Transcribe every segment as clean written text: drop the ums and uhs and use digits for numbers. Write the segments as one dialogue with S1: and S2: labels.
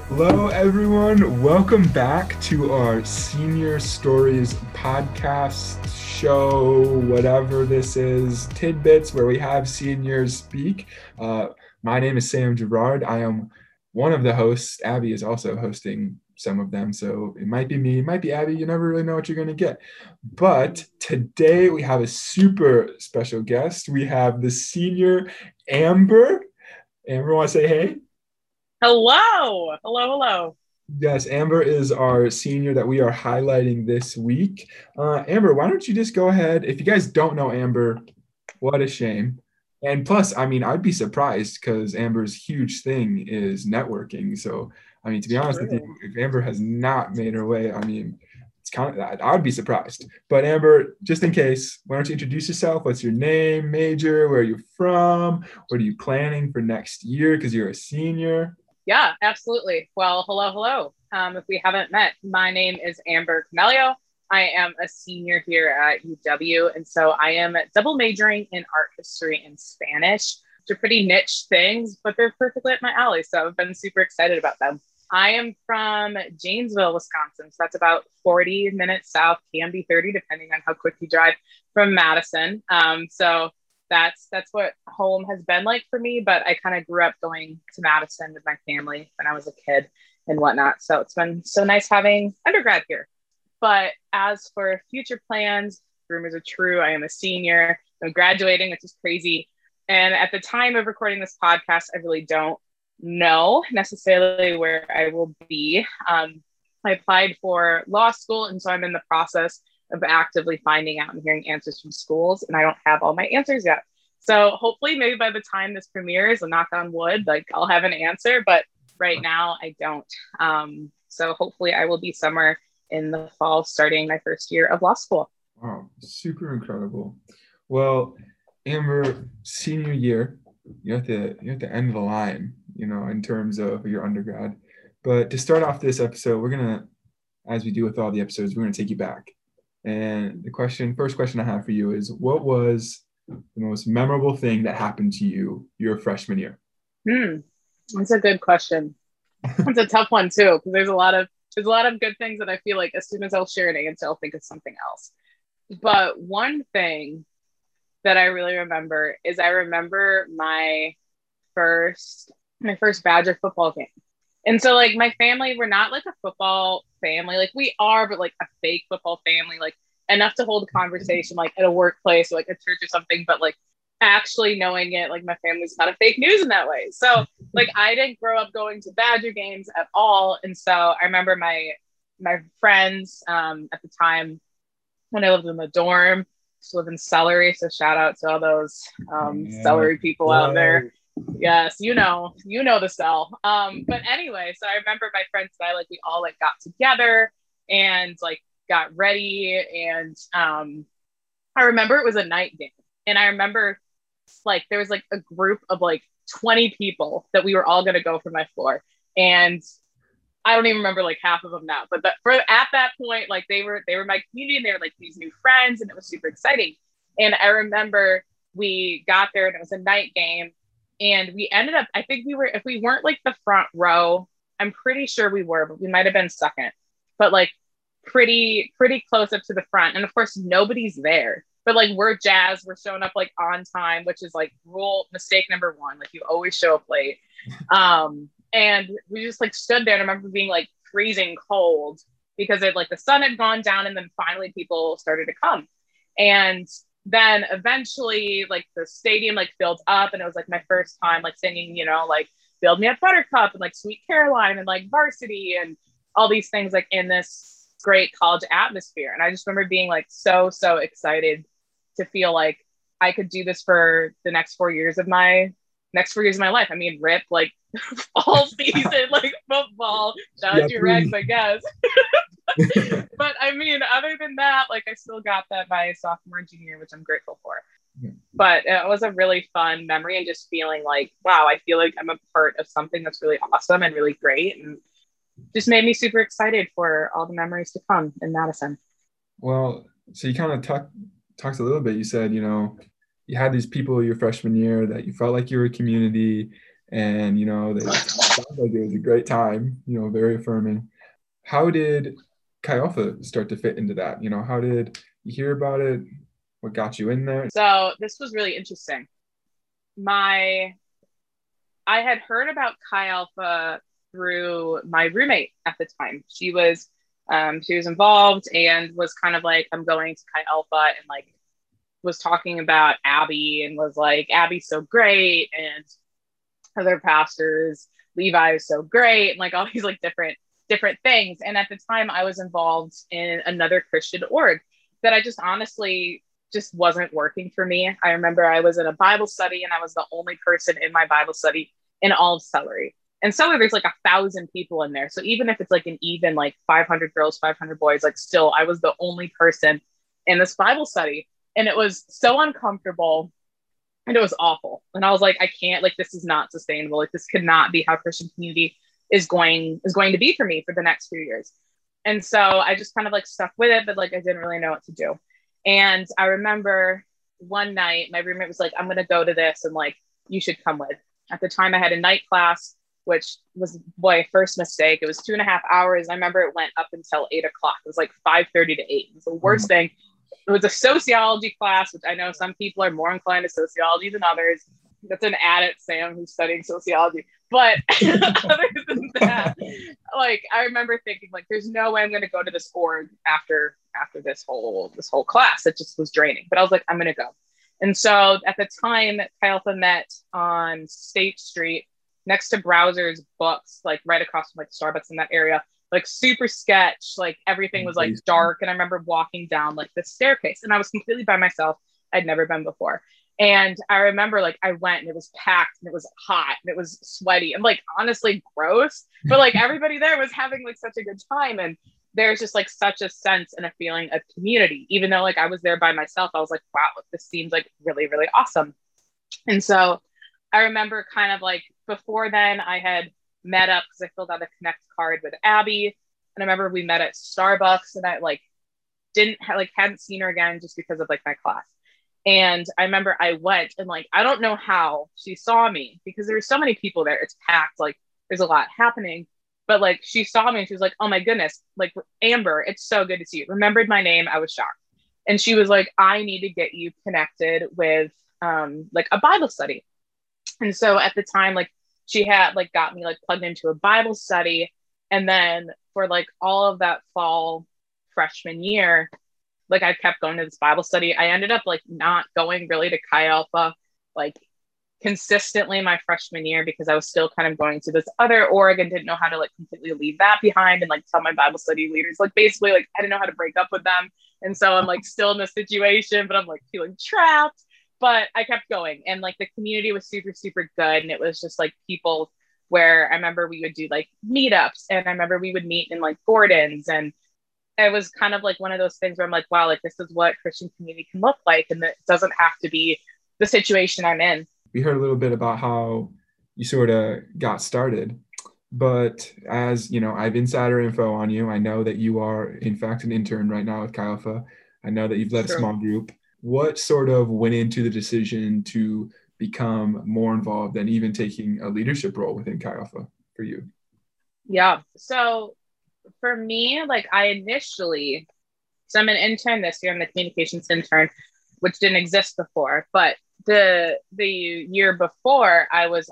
S1: Hello, everyone. Welcome back to our Senior Stories podcast show, whatever this is, tidbits where we have seniors speak. My name is Sam Gerard. I am one of the hosts. Abby is also hosting some of them. So it might be me, it might be Abby. You never really know what you're going to get. But today we have a super special guest. We have the senior Amber. Amber, want to say hey?
S2: Hello. Hello, hello.
S1: Yes, Amber is our senior that we are highlighting this week. Amber, why don't you just go ahead? If you guys don't know Amber, what a shame. And plus, I mean, I'd be surprised because Amber's huge thing is networking. So, I mean, to be honest with you,
S2: True.
S1: if Amber has not made her way, I mean, it's kind of that. I'd be surprised. But Amber, just in case, why don't you introduce yourself? What's your name, major? Where are you from? What are you planning for next year? Because you're a senior.
S2: Yeah, absolutely. Well, hello, hello. If we haven't met, my name is Amber Camelio. I am a senior here at UW, and so I am double majoring in art history and Spanish, which are pretty niche things, but they're perfectly up my alley. So I've been super excited about them. I am from Janesville, Wisconsin. So that's about 40 minutes south, can be 30, depending on how quick you drive from Madison. So that's what home has been like for me. But I kind of grew up going to Madison with my family when I was a kid and whatnot. So it's been so nice having undergrad here. But as for future plans, rumors are true. I am a senior. I'm graduating, which is crazy. And at the time of recording this podcast, I really don't know necessarily where I will be. I applied for law school, and so I'm in the process of actively finding out and hearing answers from schools, and I don't have all my answers yet. So hopefully, maybe by the time this premieres, a knock on wood, like I'll have an answer. But right now, I don't. So hopefully, I will be somewhere in the fall, starting my first year of law school.
S1: Wow, super incredible. Well, Amber, senior year, you're at the end of the line, in terms of your undergrad. But to start off this episode, we're gonna, as we do with all the episodes, we're gonna take you back. And first question I have for you is, what was the most memorable thing that happened to you your freshman year?
S2: Hmm, that's a good question. It's a tough one too, because there's a lot of good things that I feel like as soon as I'll share an answer, I'll think of something else. But one thing that I really remember is I remember my first Badger football game. And so like my family, we're not like a football family. Like we are, but like a fake football family, like enough to hold a conversation like at a workplace or like a church or something, but like actually knowing it, like my family's not a fake news in that way. So like I didn't grow up going to Badger games at all. And so I remember my friends at the time when I lived in the dorm, just live in Celery. So shout out to all those
S1: Yeah.
S2: Celery people out
S1: Well,
S2: there. Yes, you know the cell. But anyway, so I remember my friends and I, like, we all like got together and like got ready. And I remember it was a night game. And I remember like there was like a group of like 20 people that we were all gonna go for my floor. And I don't even remember like half of them now, but at that point, like they were my community and they were like these new friends, and it was super exciting. And I remember we got there and it was a night game, and we ended up, I think we were, if we weren't like the front row, I'm pretty sure we were, but we might have been second, but like pretty close up to the front. And of course, nobody's there. But like we're jazzed, we're showing up like on time, which is like rule mistake number one. Like you always show up late. And we just like stood there. And I remember being like freezing cold because it like the sun had gone down, and then finally people started to come. And then eventually like the stadium like filled up, and it was like my first time like singing, like Build Me Up Buttercup and like Sweet Caroline and like Varsity and all these things like in this great college atmosphere. And I just remember being like so excited to feel like I could do this for the next 4 years of my life. I mean, rip like all season, like football. Shout
S1: yeah,
S2: out to your Regs,
S1: please.
S2: I guess. But I mean, other than that, like I still got that my sophomore and junior year, which I'm grateful for. But it was a really fun memory, and just feeling like, wow, I feel like I'm a part of something that's really awesome and really great, and just made me super excited for all the memories to come in Madison.
S1: Well, so you kind of talked a little bit. You said, you had these people your freshman year that you felt like you were a community, And, it sounds like it was a great time, very affirming. How did Chi Alpha start to fit into that? How did you hear about it? What got you in there?
S2: So this was really interesting. I had heard about Chi Alpha through my roommate at the time. She was involved and was kind of like, I'm going to Chi Alpha, and like was talking about Abby and was like, Abby's so great, and other pastors, Levi is so great, and like all these like different things. And at the time I was involved in another Christian org that I just honestly just wasn't working for me. I remember I was in a Bible study and I was the only person in my Bible study in all of Celery. And Celery, there's like 1,000 people in there. So even if it's like an even like 500 girls, 500 boys, like still I was the only person in this Bible study. And it was so uncomfortable and it was awful. And I was like, I can't, like, this is not sustainable. Like, this could not be how Christian community is going to be for me for the next few years. And so I just kind of like stuck with it, but like I didn't really know what to do. And I remember one night my roommate was like, I'm going to go to this and like, you should come with. At the time I had a night class, which was first mistake. It was 2.5 hours. I remember it went up until 8 o'clock. It was like 5:30 to 8. It was the worst thing. It was a sociology class, which I know some people are more inclined to sociology than others. That's an added Sam who's studying sociology. But other than that, like I remember thinking, like, there's no way I'm going to go to this org after this whole class. It just was draining. But I was like, I'm going to go. And so at the time, Chi Alpha met on State Street next to Browser's Books, like right across from like Starbucks in that area. Like super sketch, like everything was like dark. And I remember walking down like this staircase and I was completely by myself. I'd never been before. And I remember like I went and it was packed and it was hot and it was sweaty and like honestly gross, but like everybody there was having like such a good time. And there's just like such a sense and a feeling of community, even though like I was there by myself. I was like, wow, this seems like really, really awesome. And so I remember kind of like before then I had met up because I filled out a Connect card with Abby. And I remember we met at Starbucks and I like hadn't seen her again just because of like my class. And I remember I went and like, I don't know how she saw me because there were so many people there. It's packed. Like there's a lot happening, but like she saw me and she was like, oh my goodness, like Amber, it's so good to see you. Remembered my name. I was shocked. And she was like, I need to get you connected with like a Bible study. And so at the time, like she had like got me like plugged into a Bible study. And then for like all of that fall freshman year, like I kept going to this Bible study. I ended up like not going really to Chi Alpha like consistently my freshman year because I was still kind of going to this other org and didn't know how to like completely leave that behind and like tell my Bible study leaders, like basically like I didn't know how to break up with them. And so I'm like still in this situation, but I'm like feeling trapped. But I kept going and like the community was super, super good. And it was just like people where I remember we would do like meetups and I remember we would meet in like Gordon's, and it was kind of like one of those things where I'm like, wow, like this is what Christian community can look like. And it doesn't have to be the situation I'm in.
S1: We heard a little bit about how you sort of got started, but as you know, I have insider info on you. I know that you are in fact an intern right now with Chi Alpha. I know that you've led a small group. What sort of went into the decision to become more involved and even taking a leadership role within Chi Alpha for you?
S2: Yeah. So for me, like so I'm an intern this year. I'm the communications intern, which didn't exist before. But the year before, I was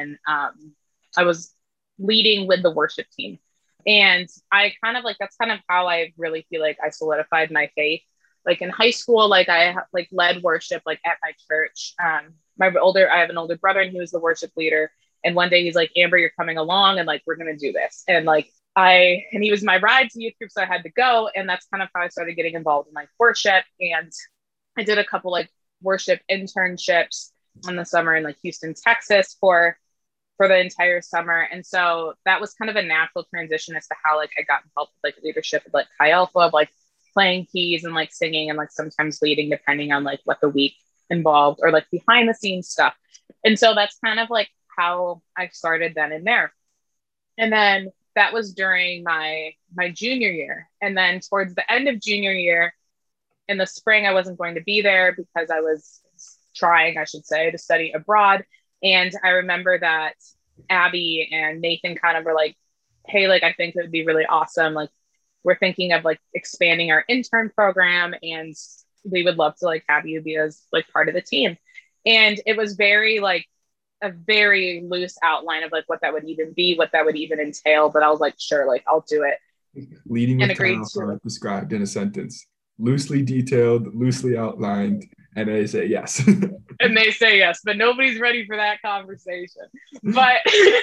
S2: leading with the worship team, and I kind of like that's kind of how I really feel like I solidified my faith. Like in high school, like I like led worship like at my church. I have an older brother, and he was the worship leader. And one day he's like, Amber, you're coming along, and like we're gonna do this. And like he was my ride to youth group, so I had to go. And that's kind of how I started getting involved in like worship. And I did a couple like worship internships in the summer in like Houston, Texas for the entire summer. And so that was kind of a natural transition as to how like I got involved with like leadership with like Chi Alpha, of like playing keys and like singing and like sometimes leading depending on like what the week involved or like behind the scenes stuff. And so that's kind of like how I started then and there. And then that was during my junior year. And then towards the end of junior year in the spring, I wasn't going to be there because I was trying, I should say, to study abroad. And I remember that Abby and Nathan kind of were like, hey, like, I think it would be really awesome. Like, we're thinking of like expanding our intern program, and we would love to like have you be as like part of the team. And it was very like a very loose outline of like what that would even be, what that would even entail. But I was like, sure, like I'll do it.
S1: Leading
S2: And
S1: with
S2: agreed
S1: Kyle
S2: to.
S1: described in a sentence, loosely detailed, loosely outlined, and they say yes.
S2: And they say yes, but nobody's ready for that conversation. But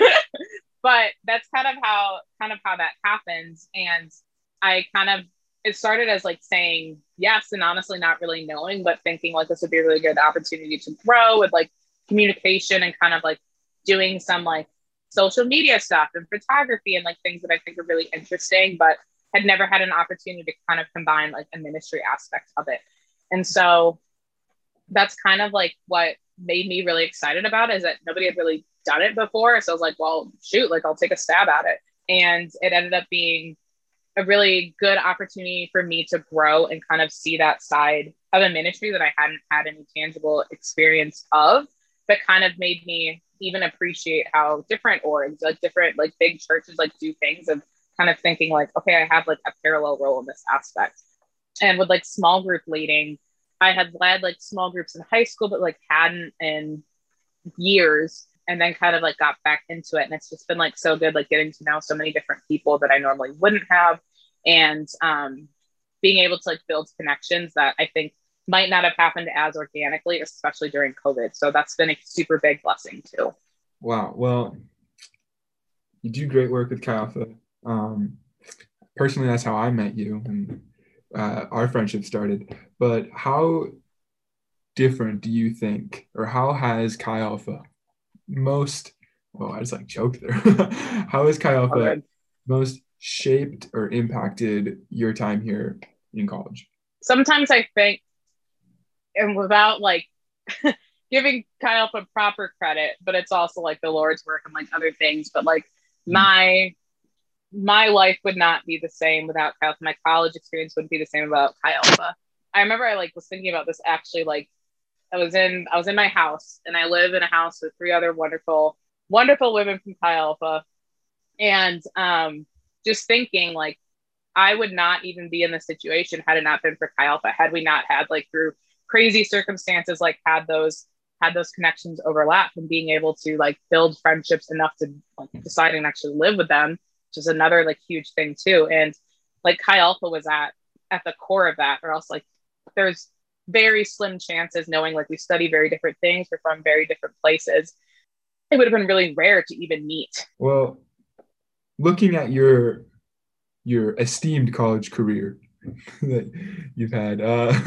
S2: but that's kind of how that happens. And I kind of it started as like saying yes and honestly not really knowing, but thinking like this would be a really good opportunity to grow with like communication and kind of like doing some like social media stuff and photography and like things that I think are really interesting, but had never had an opportunity to kind of combine like a ministry aspect of it. And so that's kind of like what made me really excited about it, is that nobody had really done it before. So I was like, well, shoot, like I'll take a stab at it. And it ended up being a really good opportunity for me to grow and kind of see that side of a ministry that I hadn't had any tangible experience of, but kind of made me even appreciate how different orgs, like different like big churches like do things, of kind of thinking like, okay, I have like a parallel role in this aspect. And with like small group leading, I had led like small groups in high school, but like hadn't in years, and then kind of like got back into it. And it's just been like so good, like getting to know so many different people that I normally wouldn't have. And being able to like build connections that I think might not have happened as organically, especially during COVID. So that's been a super big blessing too.
S1: Wow. Well, you do great work with Chi Alpha. Personally, that's how I met you, and our friendship started. But how different do you think, or how has Chi Alpha most, oh, I just like choked there. How has Chi Alpha most shaped or impacted your time here in college?
S2: Sometimes I think, and without like giving Chi Alpha proper credit, but it's also like the Lord's work and like other things. But like my life would not be the same without Chi Alpha. My college experience wouldn't be the same without Chi Alpha. I remember I like was thinking about this actually. Like I was in my house, and I live in a house with three other wonderful women from Chi Alpha, and just thinking like I would not even be in this situation had it not been for Chi Alpha. Had we not had like through crazy circumstances, like had those connections overlap, and being able to like build friendships enough to like decide and actually live with them, which is another like huge thing too. And like Chi Alpha was at the core of that, or else like there's very slim chances, knowing like we study very different things, we're from very different places, it would have been really rare to even meet.
S1: Well, looking at your esteemed college career that you've had,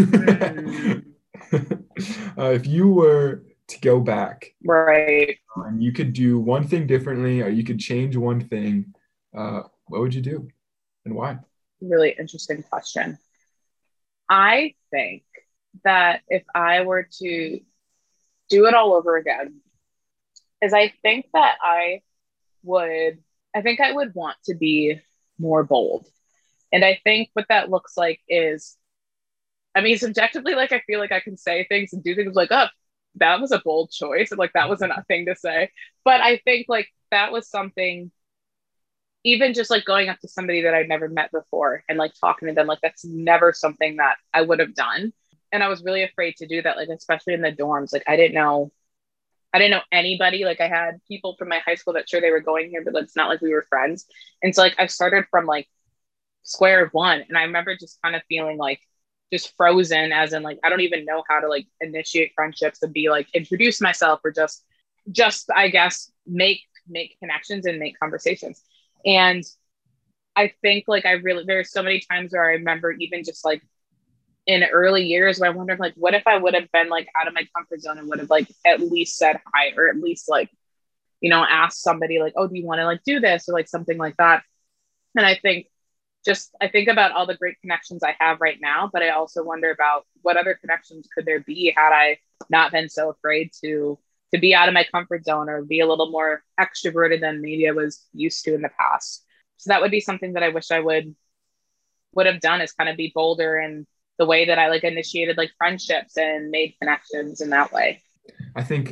S1: if you were to go back,
S2: right,
S1: and you could do one thing differently, or you could change one thing, what would you do and why?
S2: Really interesting question. I think that if I were to do it all over again, is I think I would want to be more bold. And I think what that looks like is, I mean, subjectively, like I feel like I can say things and do things like, oh, that was a bold choice. And like that wasn't a thing to say. But I think like that was something, even just like going up to somebody that I'd never met before and like talking to them, like that's never something that I would have done. And I was really afraid to do that, like especially in the dorms. Like I didn't know anybody. Like I had people from my high school that sure they were going here, but it's not like we were friends. And so like I started from like square one. And I remember just kind of feeling like just frozen, as in like I don't even know how to like initiate friendships and be like introduce myself, or just I guess make connections and make conversations. And I think like there's so many times where I remember even just like in early years where I wondered like, what if I would have been like out of my comfort zone and would have like at least said hi, or at least like, asked somebody like, oh, do you want to like do this, or like something like that. And I think about all the great connections I have right now, but I also wonder about what other connections could there be had I not been so afraid to be out of my comfort zone, or be a little more extroverted than maybe I was used to in the past. So that would be something that I wish I would have done, is kind of be bolder in the way that I like initiated like friendships and made connections in that way.
S1: I think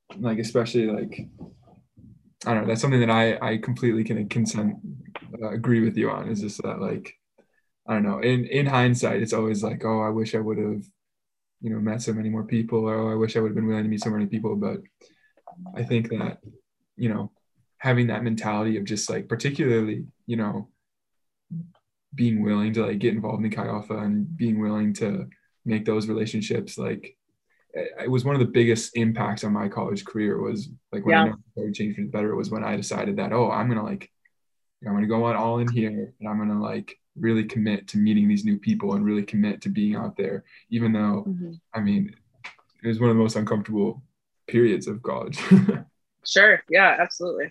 S1: like, especially like, I don't know, that's something that I completely can consent, agree with you on, is just that, like, I don't know, in hindsight, it's always like, oh, I wish I would have, met so many more people, or oh, I wish I would have been willing to meet so many people. But I think that, having that mentality of just like, particularly, being willing to like get involved in Chi Alpha and being willing to make those relationships, like, it was one of the biggest impacts on my college career, was like when I
S2: Yeah.
S1: know I started changing for the better, was when I decided that, oh, I'm gonna go on all in here, and I'm gonna like really commit to meeting these new people and really commit to being out there, even though,
S2: Mm-hmm.
S1: I mean, it was one of the most uncomfortable periods of college.
S2: Sure. Yeah, absolutely.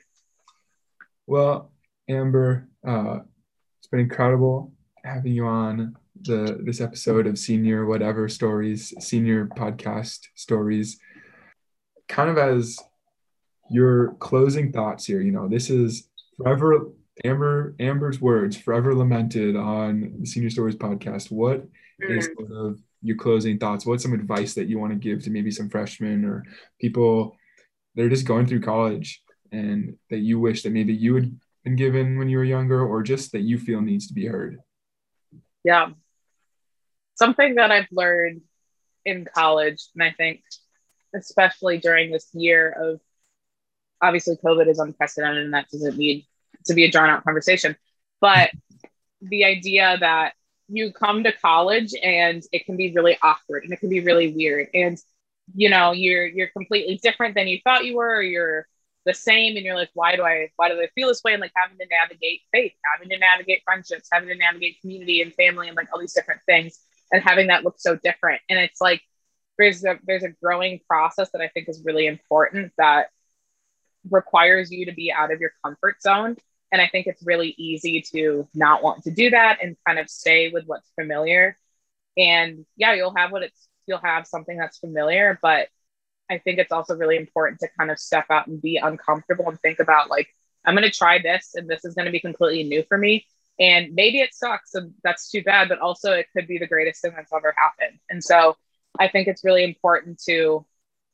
S1: Well, Amber, it's been incredible having you on this episode of Senior Whatever Stories, Senior Podcast Stories. Kind of as your closing thoughts here, this is forever Amber's words, forever lamented on the Senior Stories podcast. What is
S2: Mm.
S1: sort of your closing thoughts? What's some advice that you want to give to maybe some freshmen or people that are just going through college, and that you wish that maybe you had been given when you were younger, or just that you feel needs to be heard?
S2: Yeah. Something that I've learned in college, and I think especially during this year of, obviously COVID is unprecedented and that doesn't need to be a drawn out conversation, but the idea that you come to college and it can be really awkward and it can be really weird, and you're completely different than you thought you were, or you're the same, and you're like, why do I feel this way? And like having to navigate faith, having to navigate friendships, having to navigate community and family, and like all these different things, and having that look so different. And it's like there's a growing process that I think is really important, that requires you to be out of your comfort zone. And I think it's really easy to not want to do that and kind of stay with what's familiar. And yeah, you'll have something that's familiar, but I think it's also really important to kind of step out and be uncomfortable and think about, like, I'm going to try this and this is going to be completely new for me. And maybe it sucks and that's too bad, but also it could be the greatest thing that's ever happened. And so I think it's really important to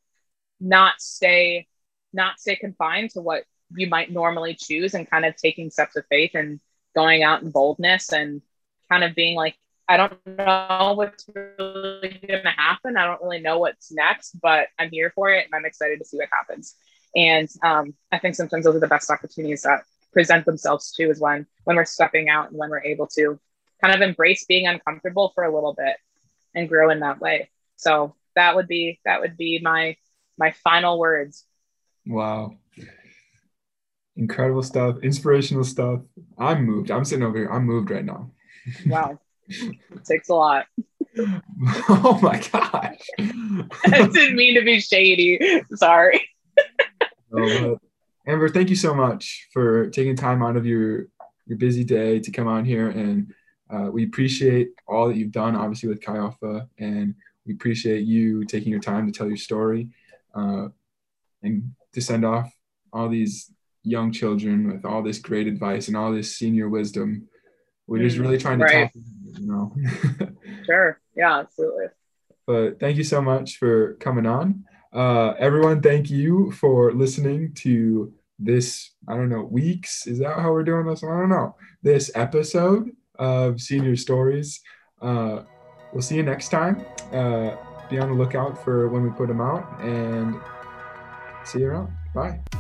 S2: not stay confined to what you might normally choose, and kind of taking steps of faith and going out in boldness and kind of being like, I don't know what's really going to happen. I don't really know what's next, but I'm here for it and I'm excited to see what happens. And I think sometimes those are the best opportunities that present themselves too, is when we're stepping out and when we're able to kind of embrace being uncomfortable for a little bit and grow in that way. So that would be my final words.
S1: Wow. Incredible stuff, inspirational stuff. I'm moved. I'm sitting over here. I'm moved right now.
S2: Wow. It takes a lot.
S1: Oh my gosh.
S2: I didn't mean to be shady. Sorry.
S1: Amber, thank you so much for taking time out of your busy day to come on here. And we appreciate all that you've done, obviously, with Chi Alpha. And we appreciate you taking your time to tell your story, and to send off all these young children with all this great advice and all this senior wisdom. We're just really trying to
S2: Right.
S1: tap.
S2: Sure. Yeah, absolutely.
S1: But thank you so much for coming on. Everyone, thank you for listening to this, I don't know, weeks. Is that how we're doing this? I don't know. This episode of Senior Stories. We'll see you next time. Be on the lookout for when we put them out, and see you around. Bye.